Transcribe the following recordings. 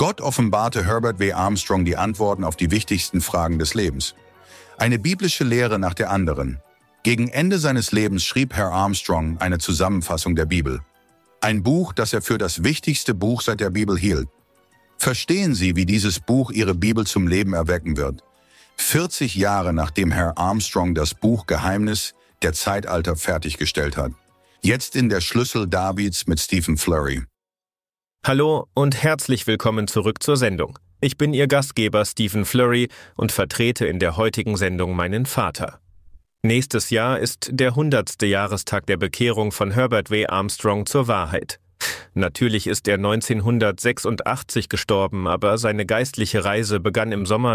Gott offenbarte Herbert W. Armstrong die Antworten auf die wichtigsten Fragen des Lebens. Eine biblische Lehre nach der anderen. Gegen Ende seines Lebens schrieb Herr Armstrong eine Zusammenfassung der Bibel. Ein Buch, das er für das wichtigste Buch seit der Bibel hielt. Verstehen Sie, wie dieses Buch Ihre Bibel zum Leben erwecken wird. 40 Jahre nachdem Herr Armstrong das Buch Geheimnis der Zeitalter fertiggestellt hat. Jetzt in der Schlüssel Davids mit Stephen Flurry. Hallo und herzlich willkommen zurück zur Sendung. Ich bin Ihr Gastgeber Stephen Flurry und vertrete in der heutigen Sendung meinen Vater. Nächstes Jahr ist der 100. Jahrestag der Bekehrung von Herbert W. Armstrong zur Wahrheit. Natürlich ist er 1986 gestorben, aber seine geistliche Reise begann im Sommer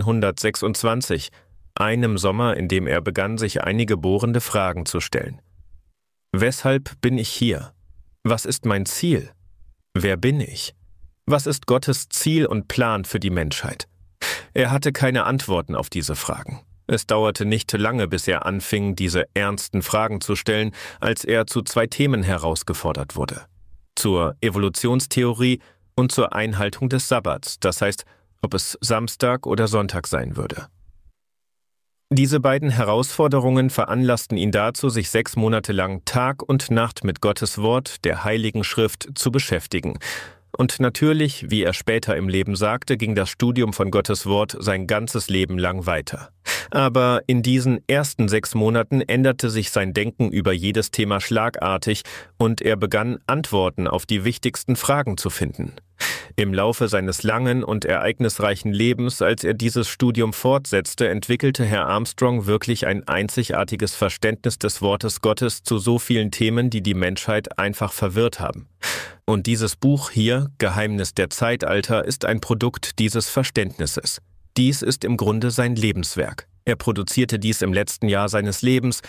1926, einem Sommer, in dem er begann, sich einige bohrende Fragen zu stellen. Weshalb bin ich hier? Was ist mein Ziel? Wer bin ich? Was ist Gottes Ziel und Plan für die Menschheit? Er hatte keine Antworten auf diese Fragen. Es dauerte nicht lange, bis er anfing, diese ernsten Fragen zu stellen, als er zu 2 Themen herausgefordert wurde. Zur Evolutionstheorie und zur Einhaltung des Sabbats, das heißt, ob es Samstag oder Sonntag sein würde. Diese beiden Herausforderungen veranlassten ihn dazu, sich 6 Monate lang Tag und Nacht mit Gottes Wort, der Heiligen Schrift, zu beschäftigen. Und natürlich, wie er später im Leben sagte, ging das Studium von Gottes Wort sein ganzes Leben lang weiter. Aber in diesen ersten 6 Monaten änderte sich sein Denken über jedes Thema schlagartig und er begann, Antworten auf die wichtigsten Fragen zu finden. Im Laufe seines langen und ereignisreichen Lebens, als er dieses Studium fortsetzte, entwickelte Herr Armstrong wirklich ein einzigartiges Verständnis des Wortes Gottes zu so vielen Themen, die die Menschheit einfach verwirrt haben. Und dieses Buch hier, Geheimnis der Zeitalter, ist ein Produkt dieses Verständnisses. Dies ist im Grunde sein Lebenswerk. Er produzierte dies im letzten Jahr seines Lebens,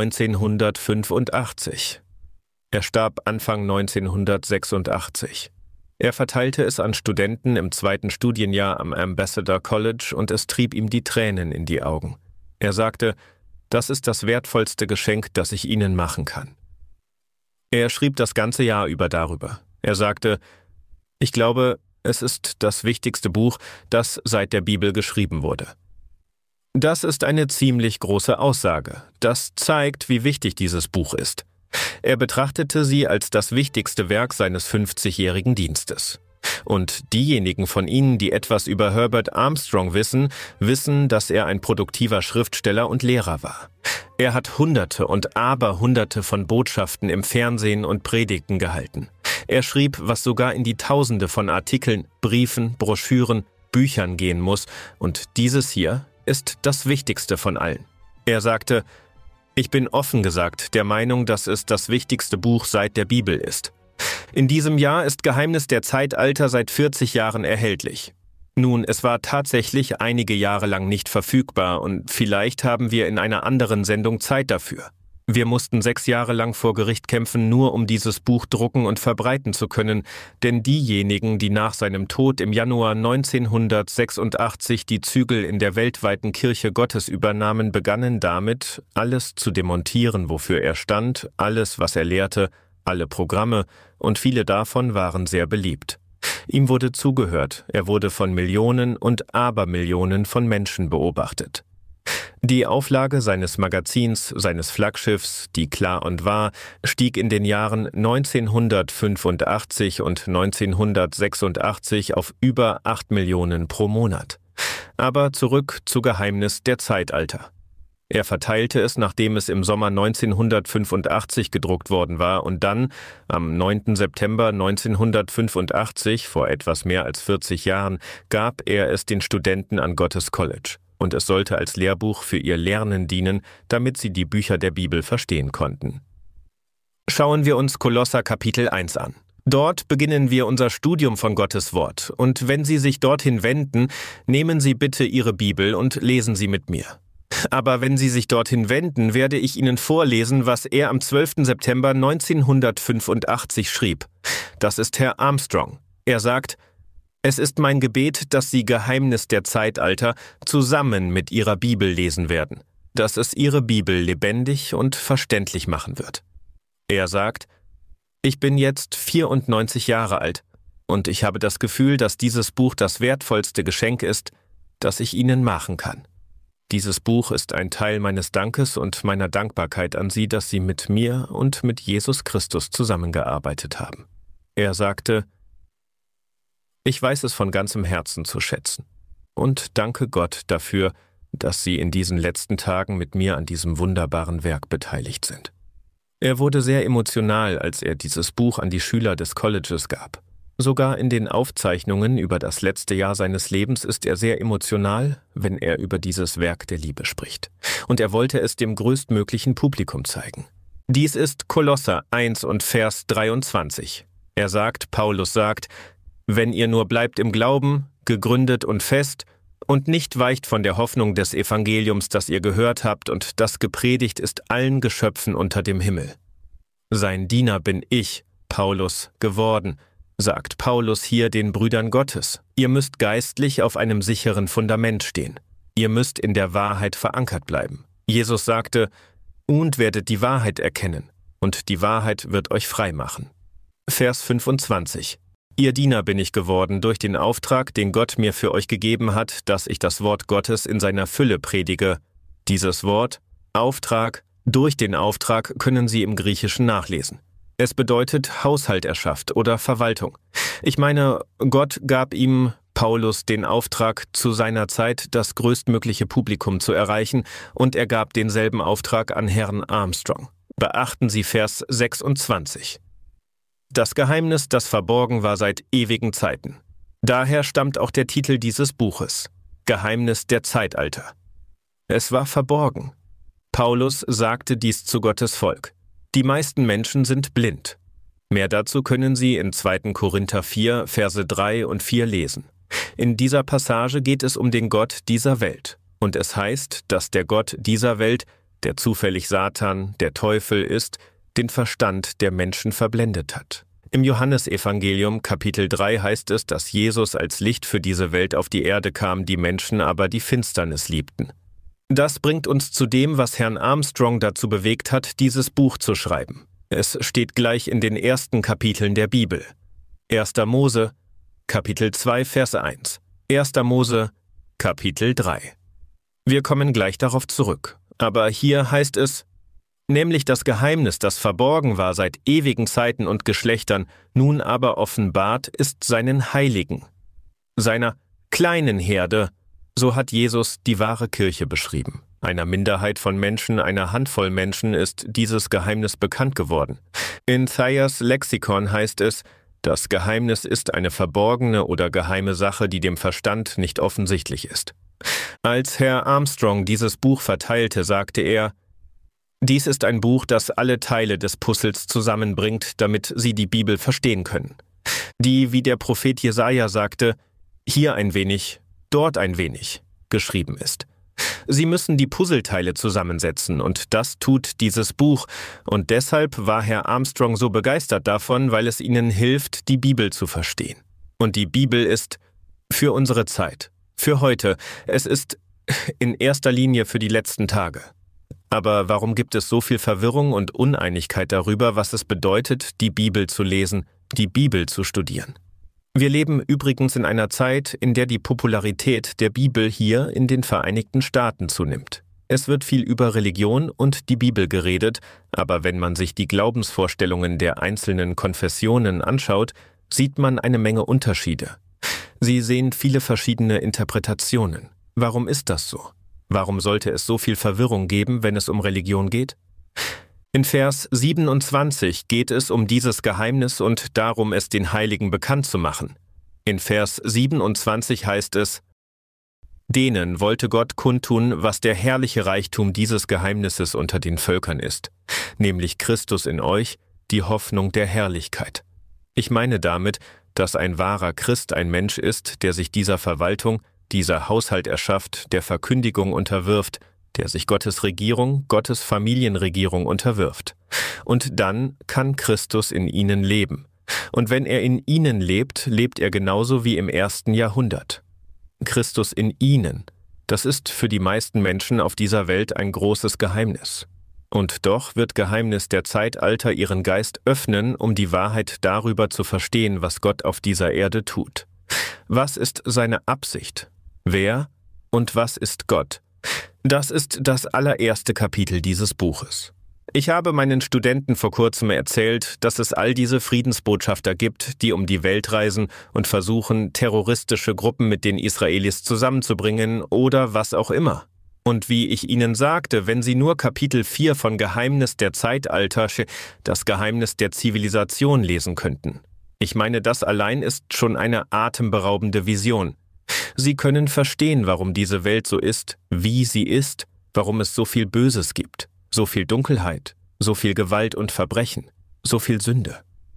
1985. Er starb Anfang 1986. Er verteilte es an Studenten im 2. Studienjahr am Ambassador College und es trieb ihm die Tränen in die Augen. Er sagte, das ist das wertvollste Geschenk, das ich Ihnen machen kann. Er schrieb das ganze Jahr über darüber. Er sagte, ich glaube, es ist das wichtigste Buch, das seit der Bibel geschrieben wurde. Das ist eine ziemlich große Aussage. Das zeigt, wie wichtig dieses Buch ist. Er betrachtete sie als das wichtigste Werk seines 50-jährigen Dienstes. Und diejenigen von Ihnen, die etwas über Herbert Armstrong wissen, dass er ein produktiver Schriftsteller und Lehrer war. Er hat Hunderte und Aberhunderte von Botschaften im Fernsehen und Predigten gehalten. Er schrieb, was sogar in die Tausende von Artikeln, Briefen, Broschüren, Büchern gehen muss, und dieses hier ist das Wichtigste von allen. Er sagte, ich bin offen gesagt der Meinung, dass es das wichtigste Buch seit der Bibel ist. In diesem Jahr ist Geheimnis der Zeitalter seit 40 Jahren erhältlich. Nun, es war tatsächlich einige Jahre lang nicht verfügbar und vielleicht haben wir in einer anderen Sendung Zeit dafür. Wir mussten 6 Jahre lang vor Gericht kämpfen, nur um dieses Buch drucken und verbreiten zu können, denn diejenigen, die nach seinem Tod im Januar 1986 die Zügel in der weltweiten Kirche Gottes übernahmen, begannen damit, alles zu demontieren, wofür er stand, alles, was er lehrte, alle Programme, und viele davon waren sehr beliebt. Ihm wurde zugehört, er wurde von Millionen und Abermillionen von Menschen beobachtet. Die Auflage seines Magazins, seines Flaggschiffs, die Klar und Wahr, stieg in den Jahren 1985 und 1986 auf über 8 Millionen pro Monat. Aber zurück zu Geheimnis der Zeitalter. Er verteilte es, nachdem es im Sommer 1985 gedruckt worden war, und dann, am 9. September 1985, vor etwas mehr als 40 Jahren, gab er es den Studenten an Gottes College. Und es sollte als Lehrbuch für ihr Lernen dienen, damit sie die Bücher der Bibel verstehen konnten. Schauen wir uns Kolosser Kapitel 1 an. Dort beginnen wir unser Studium von Gottes Wort. Und wenn Sie sich dorthin wenden, nehmen Sie bitte Ihre Bibel und lesen sie mit mir. Aber wenn Sie sich dorthin wenden, werde ich Ihnen vorlesen, was er am 12. September 1985 schrieb. Das ist Herr Armstrong. Er sagt, es ist mein Gebet, dass Sie Geheimnis der Zeitalter zusammen mit Ihrer Bibel lesen werden, dass es Ihre Bibel lebendig und verständlich machen wird. Er sagt, ich bin jetzt 94 Jahre alt und ich habe das Gefühl, dass dieses Buch das wertvollste Geschenk ist, das ich Ihnen machen kann. Dieses Buch ist ein Teil meines Dankes und meiner Dankbarkeit an Sie, dass Sie mit mir und mit Jesus Christus zusammengearbeitet haben. Er sagte: Ich weiß es von ganzem Herzen zu schätzen und danke Gott dafür, dass Sie in diesen letzten Tagen mit mir an diesem wunderbaren Werk beteiligt sind. Er wurde sehr emotional, als er dieses Buch an die Schüler des Colleges gab. Sogar in den Aufzeichnungen über das letzte Jahr seines Lebens ist er sehr emotional, wenn er über dieses Werk der Liebe spricht. Und er wollte es dem größtmöglichen Publikum zeigen. Dies ist Kolosser 1 und Vers 23. Paulus sagt: Wenn ihr nur bleibt im Glauben, gegründet und fest, und nicht weicht von der Hoffnung des Evangeliums, das ihr gehört habt und das gepredigt ist allen Geschöpfen unter dem Himmel. Sein Diener bin ich, Paulus, geworden, sagt Paulus hier den Brüdern Gottes. Ihr müsst geistlich auf einem sicheren Fundament stehen. Ihr müsst in der Wahrheit verankert bleiben. Jesus sagte: Und werdet die Wahrheit erkennen, und die Wahrheit wird euch frei machen. Vers 25. Ihr Diener bin ich geworden durch den Auftrag, den Gott mir für euch gegeben hat, dass ich das Wort Gottes in seiner Fülle predige. Dieses Wort, Auftrag, durch den Auftrag können Sie im Griechischen nachlesen. Es bedeutet Haushalterschaft oder Verwaltung. Ich meine, Gott gab ihm, Paulus, den Auftrag, zu seiner Zeit das größtmögliche Publikum zu erreichen, und er gab denselben Auftrag an Herrn Armstrong. Beachten Sie Vers 26. Das Geheimnis, das verborgen war seit ewigen Zeiten. Daher stammt auch der Titel dieses Buches: Geheimnis der Zeitalter. Es war verborgen. Paulus sagte dies zu Gottes Volk. Die meisten Menschen sind blind. Mehr dazu können Sie in 2. Korinther 4, Verse 3 und 4 lesen. In dieser Passage geht es um den Gott dieser Welt. Und es heißt, dass der Gott dieser Welt, der zufällig Satan, der Teufel ist, den Verstand der Menschen verblendet hat. Im Johannesevangelium Kapitel 3 heißt es, dass Jesus als Licht für diese Welt auf die Erde kam, die Menschen aber die Finsternis liebten. Das bringt uns zu dem, was Herrn Armstrong dazu bewegt hat, dieses Buch zu schreiben. Es steht gleich in den ersten Kapiteln der Bibel. 1. Mose, Kapitel 2, Vers 1. 1. Mose, Kapitel 3. Wir kommen gleich darauf zurück. Aber hier heißt es: Nämlich das Geheimnis, das verborgen war seit ewigen Zeiten und Geschlechtern, nun aber offenbart ist seinen Heiligen, seiner kleinen Herde. So hat Jesus die wahre Kirche beschrieben. Einer Minderheit von Menschen, einer Handvoll Menschen ist dieses Geheimnis bekannt geworden. In Thayers Lexikon heißt es: Das Geheimnis ist eine verborgene oder geheime Sache, die dem Verstand nicht offensichtlich ist. Als Herr Armstrong dieses Buch verteilte, sagte er: Dies ist ein Buch, das alle Teile des Puzzles zusammenbringt, damit Sie die Bibel verstehen können. Die, wie der Prophet Jesaja sagte, hier ein wenig, dort ein wenig, geschrieben ist. Sie müssen die Puzzleteile zusammensetzen, und das tut dieses Buch, und deshalb war Herr Armstrong so begeistert davon, weil es Ihnen hilft, die Bibel zu verstehen. Und die Bibel ist für unsere Zeit, für heute, es ist in erster Linie für die letzten Tage. Aber warum gibt es so viel Verwirrung und Uneinigkeit darüber, was es bedeutet, die Bibel zu lesen, die Bibel zu studieren? Wir leben übrigens in einer Zeit, in der die Popularität der Bibel hier in den Vereinigten Staaten zunimmt. Es wird viel über Religion und die Bibel geredet, aber wenn man sich die Glaubensvorstellungen der einzelnen Konfessionen anschaut, sieht man eine Menge Unterschiede. Sie sehen viele verschiedene Interpretationen. Warum ist das so? Warum sollte es so viel Verwirrung geben, wenn es um Religion geht? In Vers 27 geht es um dieses Geheimnis und darum, es den Heiligen bekannt zu machen. In Vers 27 heißt es: Denen wollte Gott kundtun, was der herrliche Reichtum dieses Geheimnisses unter den Völkern ist, nämlich Christus in euch, die Hoffnung der Herrlichkeit. Ich meine damit, dass ein wahrer Christ ein Mensch ist, der sich dieser Verwaltung, dieser Haushalterschaft, der Verkündigung unterwirft, der sich Gottes Regierung, Gottes Familienregierung unterwirft. Und dann kann Christus in ihnen leben. Und wenn er in ihnen lebt, lebt er genauso wie im 1. Jahrhundert. Christus in ihnen, das ist für die meisten Menschen auf dieser Welt ein großes Geheimnis. Und doch wird Geheimnis der Zeitalter ihren Geist öffnen, um die Wahrheit darüber zu verstehen, was Gott auf dieser Erde tut. Was ist seine Absicht? Wer und was ist Gott? Das ist das allererste Kapitel dieses Buches. Ich habe meinen Studenten vor kurzem erzählt, dass es all diese Friedensbotschafter gibt, die um die Welt reisen und versuchen, terroristische Gruppen mit den Israelis zusammenzubringen oder was auch immer. Und wie ich Ihnen sagte, wenn Sie nur Kapitel 4 von Geheimnis der Zeitalter, das Geheimnis der Zivilisation lesen könnten. Ich meine, das allein ist schon eine atemberaubende Vision. Sie können verstehen, warum diese Welt so ist, wie sie ist, warum es so viel Böses gibt, so viel Dunkelheit, so viel Gewalt und Verbrechen, so viel Sünde.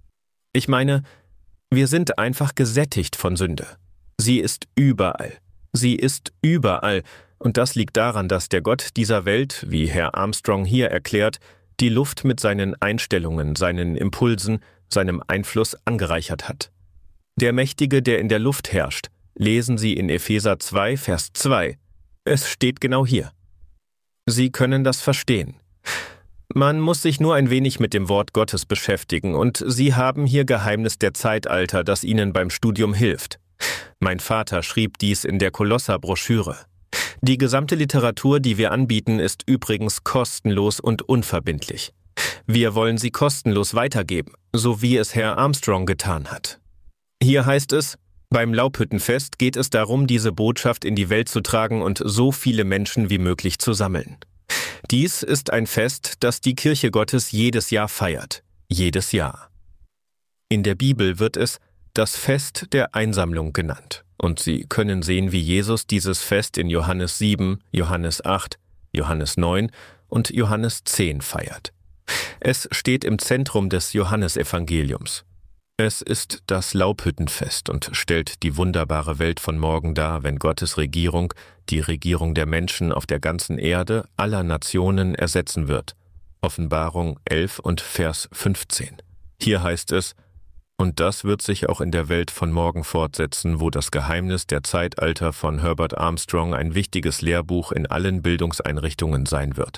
Ich meine, wir sind einfach gesättigt von Sünde. Sie ist überall. Sie ist überall. Und das liegt daran, dass der Gott dieser Welt, wie Herr Armstrong hier erklärt, die Luft mit seinen Einstellungen, seinen Impulsen, seinem Einfluss angereichert hat. Der Mächtige, der in der Luft herrscht, lesen Sie in Epheser 2, Vers 2. Es steht genau hier. Sie können das verstehen. Man muss sich nur ein wenig mit dem Wort Gottes beschäftigen und Sie haben hier Geheimnis der Zeitalter, das Ihnen beim Studium hilft. Mein Vater schrieb dies in der Kolosser-Broschüre. Die gesamte Literatur, die wir anbieten, ist übrigens kostenlos und unverbindlich. Wir wollen sie kostenlos weitergeben, so wie es Herr Armstrong getan hat. Hier heißt es, beim Laubhüttenfest geht es darum, diese Botschaft in die Welt zu tragen und so viele Menschen wie möglich zu sammeln. Dies ist ein Fest, das die Kirche Gottes jedes Jahr feiert. Jedes Jahr. In der Bibel wird es das Fest der Einsammlung genannt. Und Sie können sehen, wie Jesus dieses Fest in Johannes 7, Johannes 8, Johannes 9 und Johannes 10 feiert. Es steht im Zentrum des Johannesevangeliums. Es ist das Laubhüttenfest und stellt die wunderbare Welt von morgen dar, wenn Gottes Regierung, die Regierung der Menschen auf der ganzen Erde, aller Nationen ersetzen wird. Offenbarung 11 und Vers 15. Hier heißt es, und das wird sich auch in der Welt von morgen fortsetzen, wo das Geheimnis der Zeitalter von Herbert Armstrong ein wichtiges Lehrbuch in allen Bildungseinrichtungen sein wird.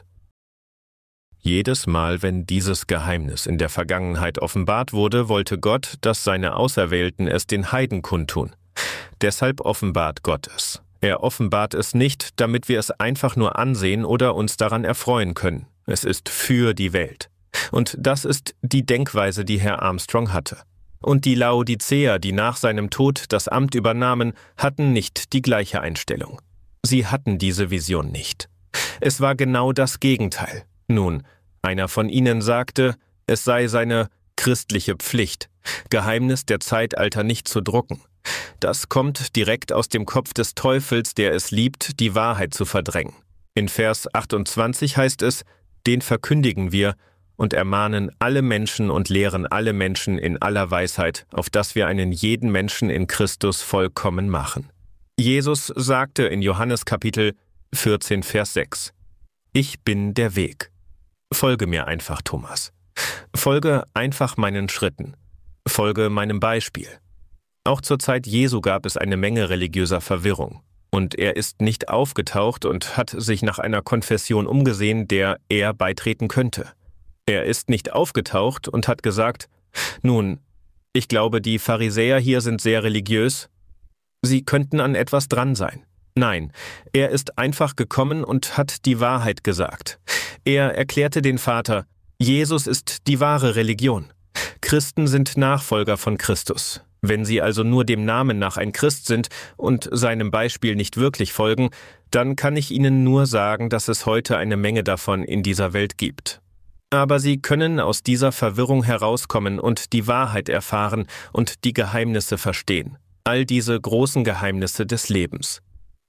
Jedes Mal, wenn dieses Geheimnis in der Vergangenheit offenbart wurde, wollte Gott, dass seine Auserwählten es den Heiden kundtun. Deshalb offenbart Gott es. Er offenbart es nicht, damit wir es einfach nur ansehen oder uns daran erfreuen können. Es ist für die Welt. Und das ist die Denkweise, die Herr Armstrong hatte. Und die Laodiceer, die nach seinem Tod das Amt übernahmen, hatten nicht die gleiche Einstellung. Sie hatten diese Vision nicht. Es war genau das Gegenteil. Nun, einer von ihnen sagte, es sei seine christliche Pflicht, Geheimnis der Zeitalter nicht zu drucken. Das kommt direkt aus dem Kopf des Teufels, der es liebt, die Wahrheit zu verdrängen. In Vers 28 heißt es, den verkündigen wir und ermahnen alle Menschen und lehren alle Menschen in aller Weisheit, auf dass wir einen jeden Menschen in Christus vollkommen machen. Jesus sagte in Johannes Kapitel 14, Vers 6, Ich bin der Weg. Folge mir einfach, Thomas. Folge einfach meinen Schritten. Folge meinem Beispiel. Auch zur Zeit Jesu gab es eine Menge religiöser Verwirrung. Und er ist nicht aufgetaucht und hat sich nach einer Konfession umgesehen, der er beitreten könnte. Er ist nicht aufgetaucht und hat gesagt, nun, ich glaube, die Pharisäer hier sind sehr religiös. Sie könnten an etwas dran sein. Nein, er ist einfach gekommen und hat die Wahrheit gesagt. Er erklärte den Vater, Jesus ist die wahre Religion. Christen sind Nachfolger von Christus. Wenn sie also nur dem Namen nach ein Christ sind und seinem Beispiel nicht wirklich folgen, dann kann ich Ihnen nur sagen, dass es heute eine Menge davon in dieser Welt gibt. Aber Sie können aus dieser Verwirrung herauskommen und die Wahrheit erfahren und die Geheimnisse verstehen. All diese großen Geheimnisse des Lebens.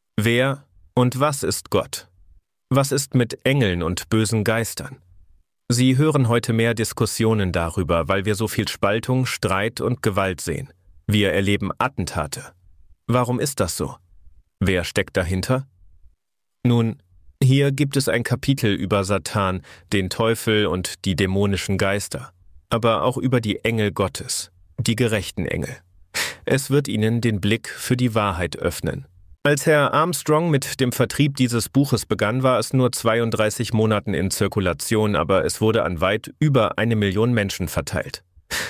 Wer und was ist Gott? Was ist mit Engeln und bösen Geistern? Sie hören heute mehr Diskussionen darüber, weil wir so viel Spaltung, Streit und Gewalt sehen. Wir erleben Attentate. Warum ist das so? Wer steckt dahinter? Nun, hier gibt es ein Kapitel über Satan, den Teufel und die dämonischen Geister, aber auch über die Engel Gottes, die gerechten Engel. Es wird Ihnen den Blick für die Wahrheit öffnen. Als Herr Armstrong mit dem Vertrieb dieses Buches begann, war es nur 32 Monaten in Zirkulation, aber es wurde an weit über 1 Million Menschen verteilt.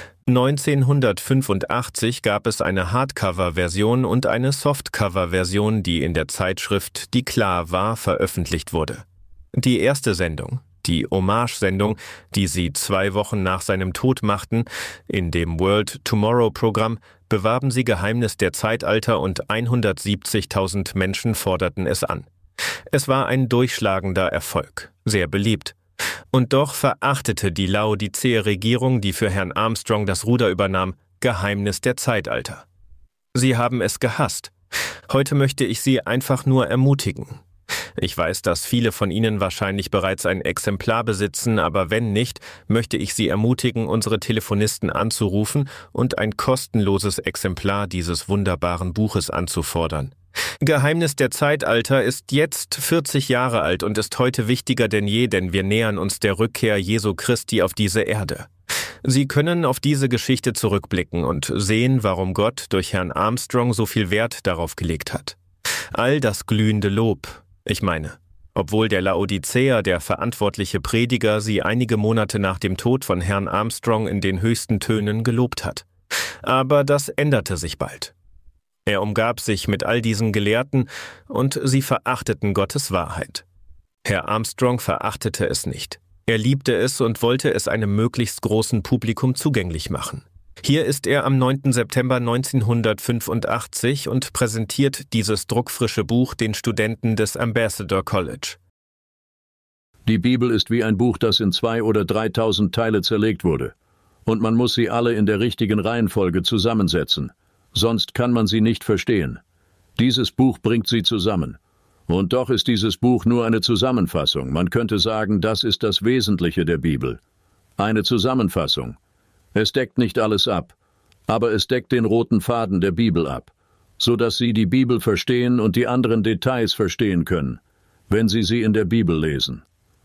1985 gab es eine Hardcover-Version und eine Softcover-Version, die in der Zeitschrift Die Klar war, veröffentlicht wurde. Die erste Sendung, die Hommage-Sendung, die sie 2 Wochen nach seinem Tod machten, in dem World Tomorrow-Programm, bewarben sie Geheimnis der Zeitalter und 170.000 Menschen forderten es an. Es war ein durchschlagender Erfolg, sehr beliebt. Und doch verachtete die Laodicea-Regierung, die für Herrn Armstrong das Ruder übernahm, Geheimnis der Zeitalter. Sie haben es gehasst. Heute möchte ich Sie einfach nur ermutigen. Ich weiß, dass viele von Ihnen wahrscheinlich bereits ein Exemplar besitzen, aber wenn nicht, möchte ich Sie ermutigen, unsere Telefonisten anzurufen und ein kostenloses Exemplar dieses wunderbaren Buches anzufordern. Geheimnis der Zeitalter ist jetzt 40 Jahre alt und ist heute wichtiger denn je, denn wir nähern uns der Rückkehr Jesu Christi auf diese Erde. Sie können auf diese Geschichte zurückblicken und sehen, warum Gott durch Herrn Armstrong so viel Wert darauf gelegt hat. All das glühende Lob, ich meine, obwohl der Laodicea, der verantwortliche Prediger, sie einige Monate nach dem Tod von Herrn Armstrong in den höchsten Tönen gelobt hat. Aber das änderte sich bald. Er umgab sich mit all diesen Gelehrten und sie verachteten Gottes Wahrheit. Herr Armstrong verachtete es nicht. Er liebte es und wollte es einem möglichst großen Publikum zugänglich machen. Hier ist er am 9. September 1985 und präsentiert dieses druckfrische Buch den Studenten des Ambassador College. Die Bibel ist wie ein Buch, das in 2.000 oder 3.000 Teile zerlegt wurde. Und man muss sie alle in der richtigen Reihenfolge zusammensetzen. Sonst kann man sie nicht verstehen. Dieses Buch bringt sie zusammen. Und doch ist dieses Buch nur eine Zusammenfassung. Man könnte sagen, das ist das Wesentliche der Bibel. Eine Zusammenfassung. Es deckt nicht alles ab, aber es deckt den roten Faden der Bibel ab, so dass Sie die Bibel verstehen und die anderen Details verstehen können, wenn Sie sie in der Bibel lesen.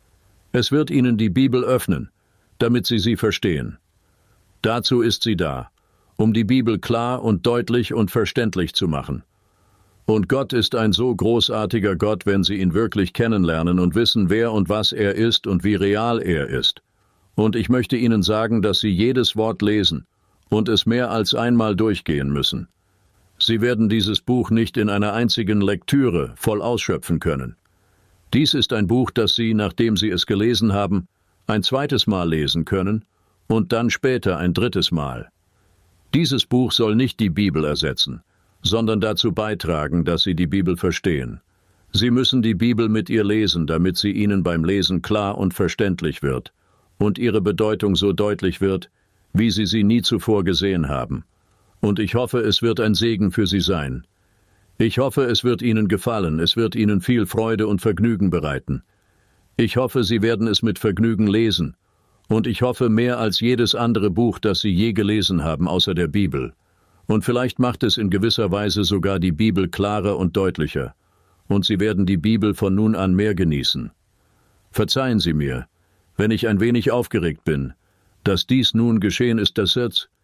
Es wird Ihnen die Bibel öffnen, damit Sie sie verstehen. Dazu ist sie da, um die Bibel klar und deutlich und verständlich zu machen. Und Gott ist ein so großartiger Gott, wenn Sie ihn wirklich kennenlernen und wissen, wer und was er ist und wie real er ist. Und ich möchte Ihnen sagen, dass Sie jedes Wort lesen und es mehr als einmal durchgehen müssen. Sie werden dieses Buch nicht in einer einzigen Lektüre voll ausschöpfen können. Dies ist ein Buch, das Sie, nachdem Sie es gelesen haben, ein zweites Mal lesen können und dann später ein drittes Mal. Dieses Buch soll nicht die Bibel ersetzen, sondern dazu beitragen, dass Sie die Bibel verstehen. Sie müssen die Bibel mit ihr lesen, damit sie Ihnen beim Lesen klar und verständlich wird und ihre Bedeutung so deutlich wird, wie Sie sie nie zuvor gesehen haben. Und ich hoffe, es wird ein Segen für Sie sein. Ich hoffe, es wird Ihnen gefallen, es wird Ihnen viel Freude und Vergnügen bereiten. Ich hoffe, Sie werden es mit Vergnügen lesen. Und ich hoffe mehr als jedes andere Buch, das Sie je gelesen haben, außer der Bibel. Und vielleicht macht es in gewisser Weise sogar die Bibel klarer und deutlicher. Und Sie werden die Bibel von nun an mehr genießen. Verzeihen Sie mir, wenn ich ein wenig aufgeregt bin, dass dies nun geschehen ist, dass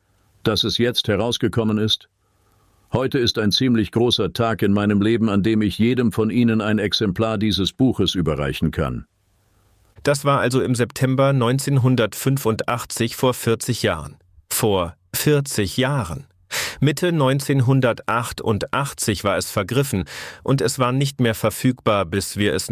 es jetzt herausgekommen ist. Heute ist ein ziemlich großer Tag in meinem Leben, an dem ich jedem von Ihnen ein Exemplar dieses Buches überreichen kann. Das war also im September 1985 vor 40 Jahren. Vor 40 Jahren. Mitte 1988 war es vergriffen und es war nicht mehr verfügbar, bis wir es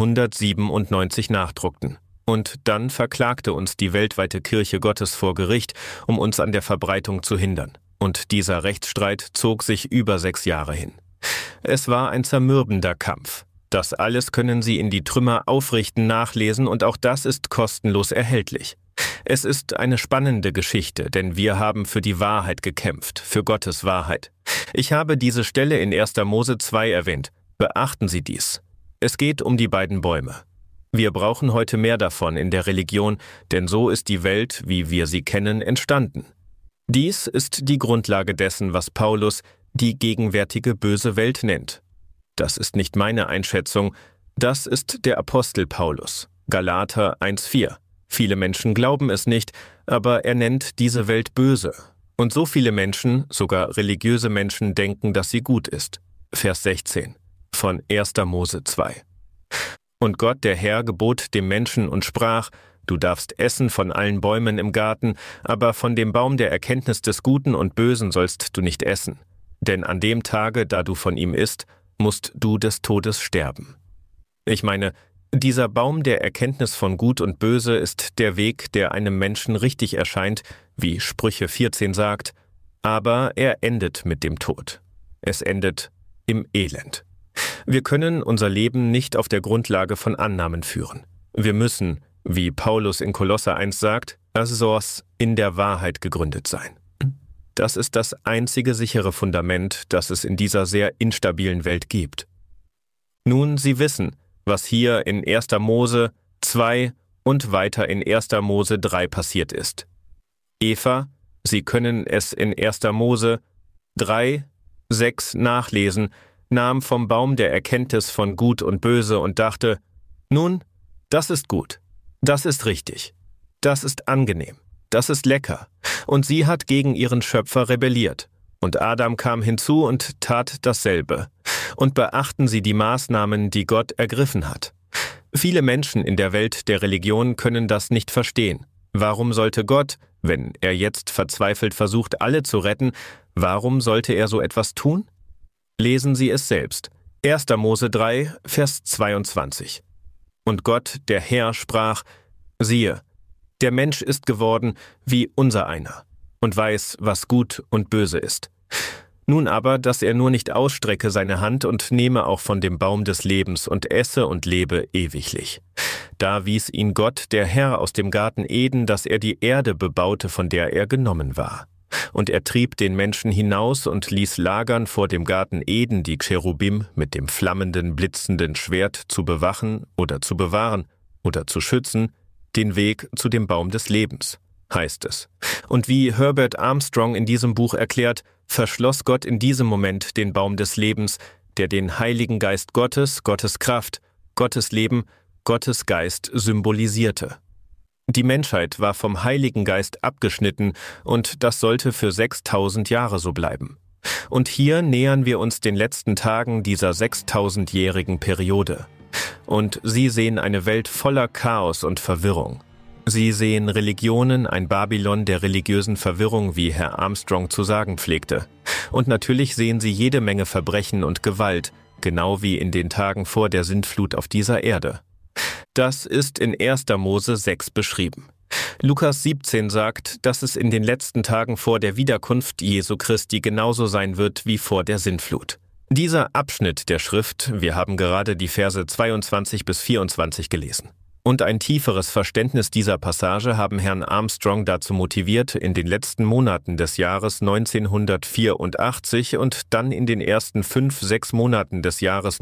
1997 nachdruckten. Und dann verklagte uns die weltweite Kirche Gottes vor Gericht, um uns an der Verbreitung zu hindern. Und dieser Rechtsstreit zog sich über 6 Jahre hin. Es war ein zermürbender Kampf. Das alles können Sie in die Trümmer aufrichten nachlesen und auch das ist kostenlos erhältlich. Es ist eine spannende Geschichte, denn wir haben für die Wahrheit gekämpft, für Gottes Wahrheit. Ich habe diese Stelle in 1. Mose 2 erwähnt. Beachten Sie dies. Es geht um die beiden Bäume. Wir brauchen heute mehr davon in der Religion, denn so ist die Welt, wie wir sie kennen, entstanden. Dies ist die Grundlage dessen, was Paulus die gegenwärtige böse Welt nennt. Das ist nicht meine Einschätzung, das ist der Apostel Paulus, Galater 1,4. Viele Menschen glauben es nicht, aber er nennt diese Welt böse. Und so viele Menschen, sogar religiöse Menschen, denken, dass sie gut ist. Vers 16 von 1. Mose 2. Und Gott, der Herr, gebot dem Menschen und sprach: Du darfst essen von allen Bäumen im Garten, aber von dem Baum der Erkenntnis des Guten und Bösen sollst du nicht essen. Denn an dem Tage, da du von ihm isst, musst du des Todes sterben. Ich meine, dieser Baum der Erkenntnis von Gut und Böse ist der Weg, der einem Menschen richtig erscheint, wie Sprüche 14 sagt, aber er endet mit dem Tod. Es endet im Elend. Wir können unser Leben nicht auf der Grundlage von Annahmen führen. Wir müssen, wie Paulus in Kolosser 1 sagt, Asos in der Wahrheit gegründet sein. Das ist das einzige sichere Fundament, das es in dieser sehr instabilen Welt gibt. Nun, Sie wissen, was hier in 1. Mose 2 und weiter in 1. Mose 3 passiert ist. Eva, Sie können es in 1. Mose 3, 6 nachlesen, nahm vom Baum der Erkenntnis von Gut und Böse und dachte: Nun, das ist gut, das ist richtig, das ist angenehm, das ist lecker. Und sie hat gegen ihren Schöpfer rebelliert. Und Adam kam hinzu und tat dasselbe. Und beachten Sie die Maßnahmen, die Gott ergriffen hat. Viele Menschen in der Welt der Religion können das nicht verstehen. Warum sollte Gott, wenn er jetzt verzweifelt versucht, alle zu retten, warum sollte er so etwas tun? Lesen Sie es selbst. 1. Mose 3, Vers 22. Und Gott, der Herr, sprach: Siehe, der Mensch ist geworden wie unsereiner und weiß, was gut und böse ist. Nun aber, dass er nur nicht ausstrecke seine Hand und nehme auch von dem Baum des Lebens und esse und lebe ewiglich. Da wies ihn Gott, der Herr, aus dem Garten Eden, dass er die Erde bebaute, von der er genommen war. Und er trieb den Menschen hinaus und ließ lagern vor dem Garten Eden die Cherubim mit dem flammenden, blitzenden Schwert zu bewachen oder zu bewahren oder zu schützen, den Weg zu dem Baum des Lebens, heißt es. Und wie Herbert Armstrong in diesem Buch erklärt, verschloss Gott in diesem Moment den Baum des Lebens, der den Heiligen Geist Gottes, Gottes Kraft, Gottes Leben, Gottes Geist symbolisierte. Die Menschheit war vom Heiligen Geist abgeschnitten und das sollte für 6000 Jahre so bleiben. Und hier nähern wir uns den letzten Tagen dieser 6000-jährigen Periode. Und Sie sehen eine Welt voller Chaos und Verwirrung. Sie sehen Religionen, ein Babylon der religiösen Verwirrung, wie Herr Armstrong zu sagen pflegte. Und natürlich sehen Sie jede Menge Verbrechen und Gewalt, genau wie in den Tagen vor der Sintflut auf dieser Erde. Das ist in 1. Mose 6 beschrieben. Lukas 17 sagt, dass es in den letzten Tagen vor der Wiederkunft Jesu Christi genauso sein wird wie vor der Sintflut. Dieser Abschnitt der Schrift, wir haben gerade die Verse 22 bis 24 gelesen. Und ein tieferes Verständnis dieser Passage haben Herrn Armstrong dazu motiviert, in den letzten Monaten des Jahres 1984 und dann in den ersten 5-6 Monaten des Jahres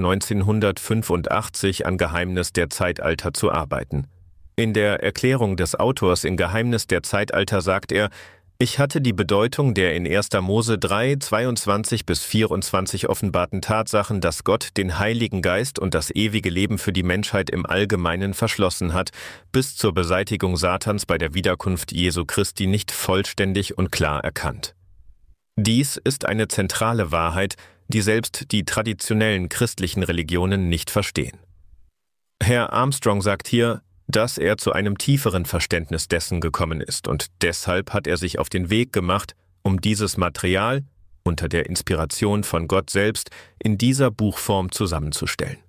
1985 an Geheimnis der Zeitalter zu arbeiten. In der Erklärung des Autors in Geheimnis der Zeitalter sagt er: Ich hatte die Bedeutung der in 1. Mose 3, 22 bis 24 offenbarten Tatsachen, dass Gott den Heiligen Geist und das ewige Leben für die Menschheit im Allgemeinen verschlossen hat, bis zur Beseitigung Satans bei der Wiederkunft Jesu Christi nicht vollständig und klar erkannt. Dies ist eine zentrale Wahrheit, die selbst die traditionellen christlichen Religionen nicht verstehen. Herr Armstrong sagt hier, dass er zu einem tieferen Verständnis dessen gekommen ist und deshalb hat er sich auf den Weg gemacht, um dieses Material unter der Inspiration von Gott selbst in dieser Buchform zusammenzustellen.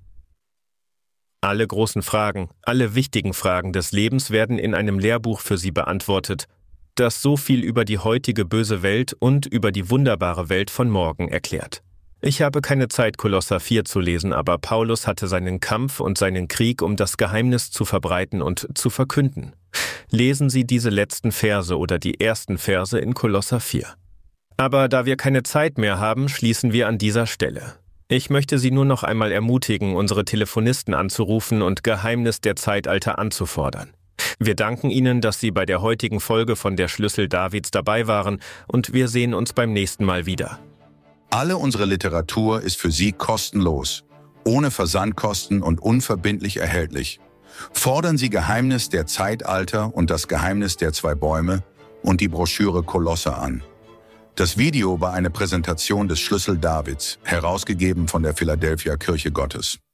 Alle großen Fragen, alle wichtigen Fragen des Lebens werden in einem Lehrbuch für Sie beantwortet, das so viel über die heutige böse Welt und über die wunderbare Welt von morgen erklärt. Ich habe keine Zeit, Kolosser 4 zu lesen, aber Paulus hatte seinen Kampf und seinen Krieg, um das Geheimnis zu verbreiten und zu verkünden. Lesen Sie diese letzten Verse oder die ersten Verse in Kolosser 4. Aber da wir keine Zeit mehr haben, schließen wir an dieser Stelle. Ich möchte Sie nur noch einmal ermutigen, unsere Telefonisten anzurufen und Geheimnis der Zeitalter anzufordern. Wir danken Ihnen, dass Sie bei der heutigen Folge von der Schlüssel Davids dabei waren und wir sehen uns beim nächsten Mal wieder. Alle unsere Literatur ist für Sie kostenlos, ohne Versandkosten und unverbindlich erhältlich. Fordern Sie Geheimnis der Zeitalter und das Geheimnis der 2 Bäume und die Broschüre Kolosser an. Das Video war eine Präsentation des Schlüssel Davids, herausgegeben von der Philadelphia Kirche Gottes.